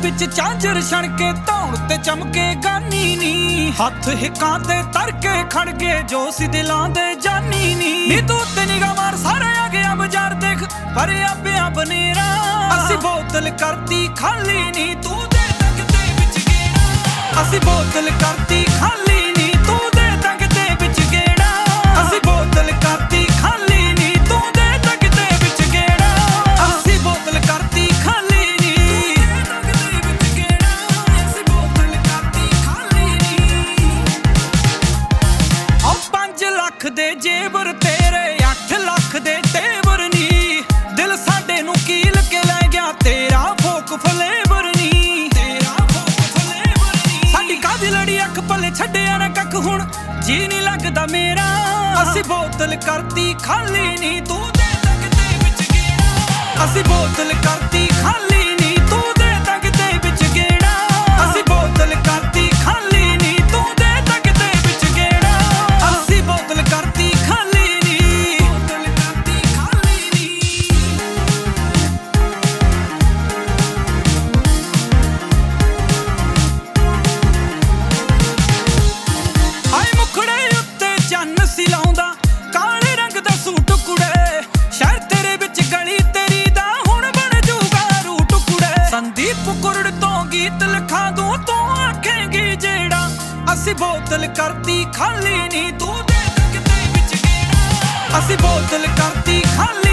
ਵਿੱਚ ਝਾਂਜਰ ਛਣ ਕੇ ਧੌਣ ਤੇ ਚਮਕੇ ਗਾਨੀ ਨੀ ਹੱਥ ਹਿੱਕਾਂ ਤੇ ਤਰ ਕੇ ਖੜ ਗਏ ਜੋ ਸੀ ਦਿਲਾਂ ਦੇ ਜਾਨੀ ਨੀ ਤੂੰ ਤੇ ਨਿਗਾਹ ਮਾਰ ਸਾਰੇ ਆ ਗਿਆ ਬਾਜ਼ਾਰ ਦੇਖ ਭਰਿਆ ਪਿਆ ਬਨੇਰਾ ਅਸੀਂ ਬੋਤਲ ਕਰਤੀ ਖਾਲੀ ਨੀ ਤੂੰ ਦੇ ਤੱਕ ਦੇ ਵਿੱਚ ਗੇੜਾ ਅਸੀਂ ਬੋਤਲ ਕਰਤੀ ਖਾਲੀ ਨੀ ਤੂੰ ਦੇ ਤੱਕ ਦੇ ਵਿੱਚ ਗੇੜਾ ਅਸੀਂ ਬੋਤਲ ਕਰਤੀ ਖਾਲੀ ਨੀ ਤੂੰ ਦੇ ਤੱਕ ਦੇ ਵਿੱਚ ਗੇੜਾ ਅਸੀਂ ਬੋਤਲ ਕਰਤੀ ਖਾਲੀ ਨੀ ਤੂੰ ਦੇ ਤੱਕ ਦੇ ਵਿੱਚ ਗੇੜਾ ਅਸੀਂ ਬੋਤਲ ਕਰਤੀ ਖਾਲੀ ਨੀ ਆ 5 ਲੱਖ ਦੇ ਜੇਬਰ ਤੇਰੇ 8 ਲੱਖ ਦੇ ਤੇਵਰ ਨੀ ਦਿਲ ਸਾਡੇ ਨੂੰ ਕੀਲ ਕੇ ਲੈ ਗਿਆ ਤੇਰਾ ਫੋਕ ਫਲੇਵਰ ਨੀ ਤੇਰਾ ਫੋਕ ਫਲੇਵਰ ਨੀ ਸਾਡੀ ਕਾਦੀ ਲੜੀ ਅੱਖ ਪੱਲੇ ਛੱਡਿਆ ਨਾ ਕੱਖ ਹੁਣ ਜੀ ਨਹੀਂ ਲੱਗਦਾ ਮੇਰਾ ਅਸੀਂ ਬੋਤਲ ਕਰਤੀ ਖਾਲੀ ਨੀ ਤੂੰ ਦੇ ਤੱਕ ਦੇ ਵਿੱਚ ਗੇੜਾ ਅਸੀਂ ਬੋਤਲ ਕਰਤੀ ਖਾਲੀ ਨੀ ਤੂੰ ਦੇ ਤੱਕ ਦੇ ਵਿੱਚ ਗੇੜਾ ਅਸੀਂ ਬੋਤਲ ਕਰਤੀ ਖਾਲੀ ਨੀ ਤੂੰ ਦੇ ਤੱਕ ਦੇ ਵਿੱਚ ਗੇੜਾ ਅਸੀਂ ਬੋਤਲ ਕਰਤੀ ਖਾਲੀ ਨੀ ਬੋਤਲ ਕਰਤੀ ਖਾਲੀ ਨੀ ਆਏ ਮੁਖੜੇ ਉੱਤੇ ਚੰਨ ਸੀ ਲਾਉਂਦਾ ਕਾਲੇ ਰੰਗ ਦਾ ਸੂਟ ਕੁੜੇ ਸ਼ਹਿਰ ਤੇਰੇ ਵਿੱਚ ਗਲੀ ਤੇਰੀ ਦਾ ਹੁਣ ਬਣ ਜੂਗਾ ਰੂਟ ਕੁੜੇ ਸੰਦੀਪ ਕੁਰੜ ਤੋਂ ਗੀਤ ਲਿਖਾ ਦੂੰ ਤੂੰ ਆਖੇਂਗੀ ਜਿਹੜਾ ਅਸੀਂ ਬੋਤਲ ਕਰਤੀ ਖਾਲੀ ਨੀ ਤੂੰ ਦੇ ਤੱਕ ਦੇ ਵਿੱਚ ਗੇੜਾ ਅਸੀਂ ਬੋਤਲ ਕਰਤੀ ਖਾਲੀ